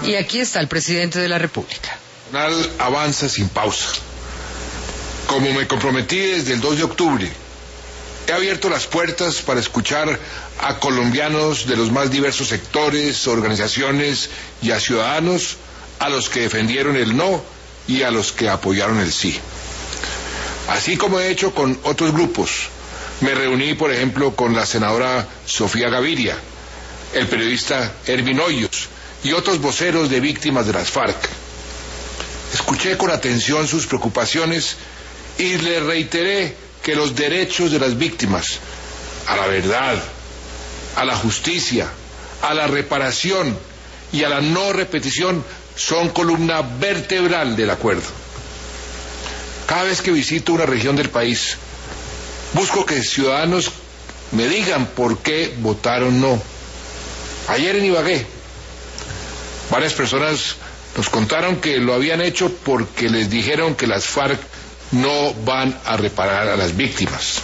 Y aquí está el presidente de la República. Avanza sin pausa. Como me comprometí desde el 2 de octubre, he abierto las puertas para escuchar a colombianos de los más diversos sectores, organizaciones y a ciudadanos, a los que defendieron el no y a los que apoyaron el sí. Así como he hecho con otros grupos, me reuní, por ejemplo, con la senadora Sofía Gaviria, el periodista Ervin Hoyos y otros voceros de víctimas de las FARC. Escuché con atención sus preocupaciones y les reiteré que los derechos de las víctimas a la verdad, a la justicia, a la reparación y a la no repetición son columna vertebral del acuerdo. Cada vez que visito una región del país, busco que ciudadanos me digan por qué votaron no. Ayer en Ibagué, varias personas nos contaron que lo habían hecho porque les dijeron que las FARC no van a reparar a las víctimas.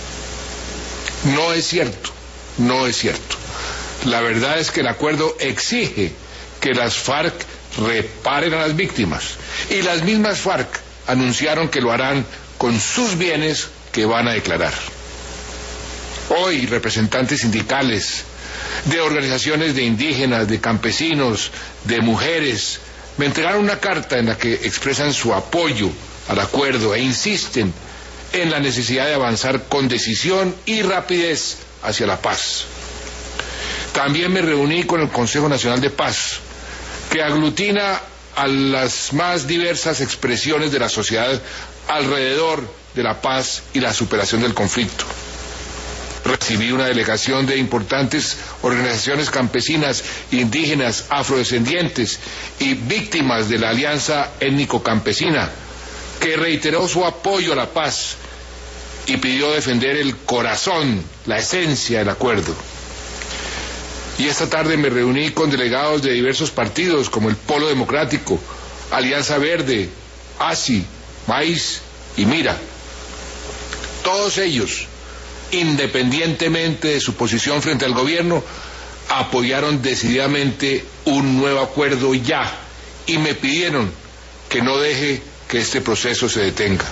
No es cierto, no es cierto. La verdad es que el acuerdo exige que las FARC reparen a las víctimas. Y las mismas FARC anunciaron que lo harán con sus bienes que van a declarar. Hoy, representantes sindicales, de organizaciones de indígenas, de campesinos, de mujeres, me entregaron una carta en la que expresan su apoyo al acuerdo e insisten en la necesidad de avanzar con decisión y rapidez hacia la paz. También me reuní con el Consejo Nacional de Paz, que aglutina a las más diversas expresiones de la sociedad alrededor de la paz y la superación del conflicto. Recibí una delegación de importantes organizaciones campesinas, indígenas, afrodescendientes y víctimas de la Alianza Étnico-Campesina, que reiteró su apoyo a la paz y pidió defender el corazón, la esencia del acuerdo. Y esta tarde me reuní con delegados de diversos partidos como el Polo Democrático, Alianza Verde, ASI, Maíz y Mira. Todos ellos, independientemente de su posición frente al gobierno, apoyaron decididamente un nuevo acuerdo ya y me pidieron que no deje que este proceso se detenga.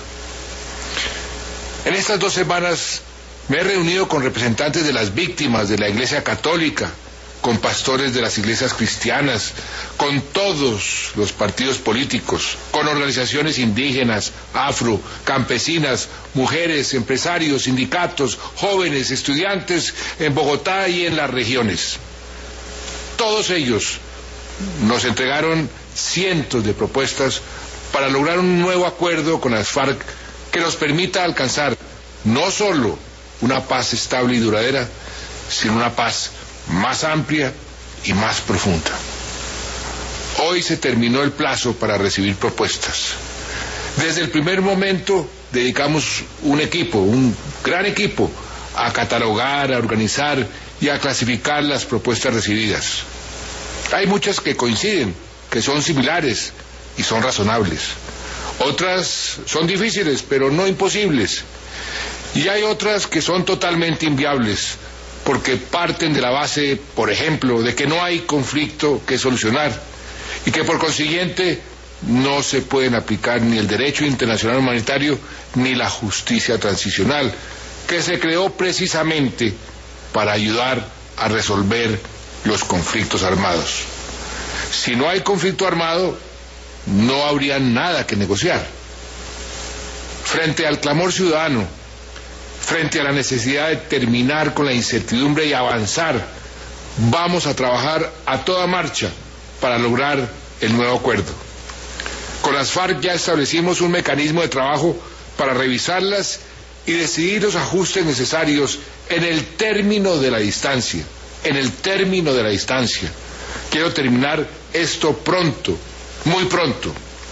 En estas 2 semanas me he reunido con representantes de las víctimas de la Iglesia Católica, con pastores de las iglesias cristianas, con todos los partidos políticos, con organizaciones indígenas, afro, campesinas, mujeres, empresarios, sindicatos, jóvenes, estudiantes en Bogotá y en las regiones. Todos ellos nos entregaron cientos de propuestas para lograr un nuevo acuerdo con las FARC que nos permita alcanzar no solo una paz estable y duradera, sino una paz más amplia y más profunda. Hoy se terminó el plazo para recibir propuestas. Desde el primer momento dedicamos un equipo, un gran equipo, a catalogar, a organizar y a clasificar las propuestas recibidas. Hay muchas que coinciden, que son similares y son razonables. Otras son difíciles, pero no imposibles. Y hay otras que son totalmente inviables, porque parten de la base, por ejemplo, de que no hay conflicto que solucionar y que por consiguiente no se pueden aplicar ni el derecho internacional humanitario ni la justicia transicional, que se creó precisamente para ayudar a resolver los conflictos armados. Si no hay conflicto armado, no habría nada que negociar. Frente al clamor ciudadano, frente a la necesidad de terminar con la incertidumbre y avanzar, vamos a trabajar a toda marcha para lograr el nuevo acuerdo. Con las FARC ya establecimos un mecanismo de trabajo para revisarlas y decidir los ajustes necesarios en el término de la distancia. En el término de la distancia. Quiero terminar esto pronto, muy pronto.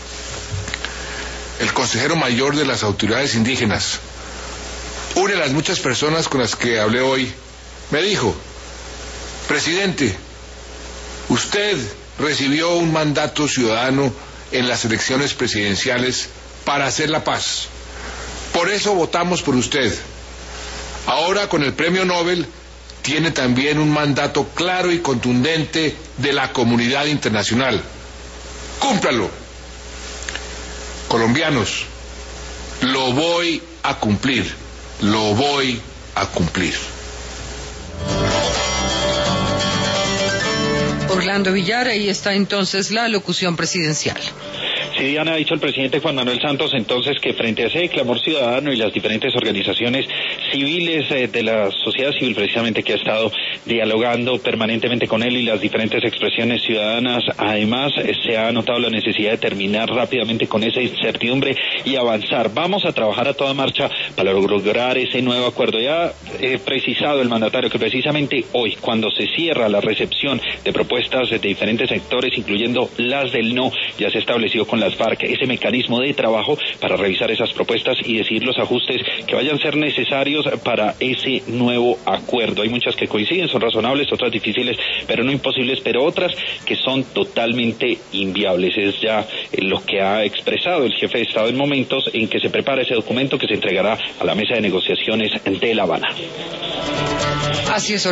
El consejero mayor de las autoridades indígenas, una de las muchas personas con las que hablé hoy, me dijo: presidente, usted recibió un mandato ciudadano en las elecciones presidenciales para hacer la paz. Por eso votamos por usted. Ahora, con el premio Nobel, tiene también un mandato claro y contundente de la comunidad internacional. cúmplalo. Colombianos, lo voy a cumplir, lo voy a cumplir. Orlando Villar, ahí está entonces la locución presidencial. Sí, Diana, ha dicho el presidente Juan Manuel Santos entonces que frente a ese clamor ciudadano y las diferentes organizaciones civiles de la sociedad civil precisamente que ha estado dialogando permanentemente con él y las diferentes expresiones ciudadanas, además se ha notado la necesidad de terminar rápidamente con esa incertidumbre y avanzar. Vamos a trabajar a toda marcha para lograr ese nuevo acuerdo. Ya he precisado el mandatario que precisamente hoy, cuando se cierra la recepción de propuestas de diferentes sectores, incluyendo las del no, ya se estableció con las FARC ese mecanismo de trabajo para revisar esas propuestas y decidir los ajustes que vayan a ser necesarios para ese nuevo acuerdo. Hay muchas que coinciden, son razonables, otras difíciles, pero no imposibles, pero otras que son totalmente inviables. Es ya lo que ha expresado el jefe de Estado en momentos en que se prepara ese documento que se entregará a la mesa de negociaciones de La Habana. Así es.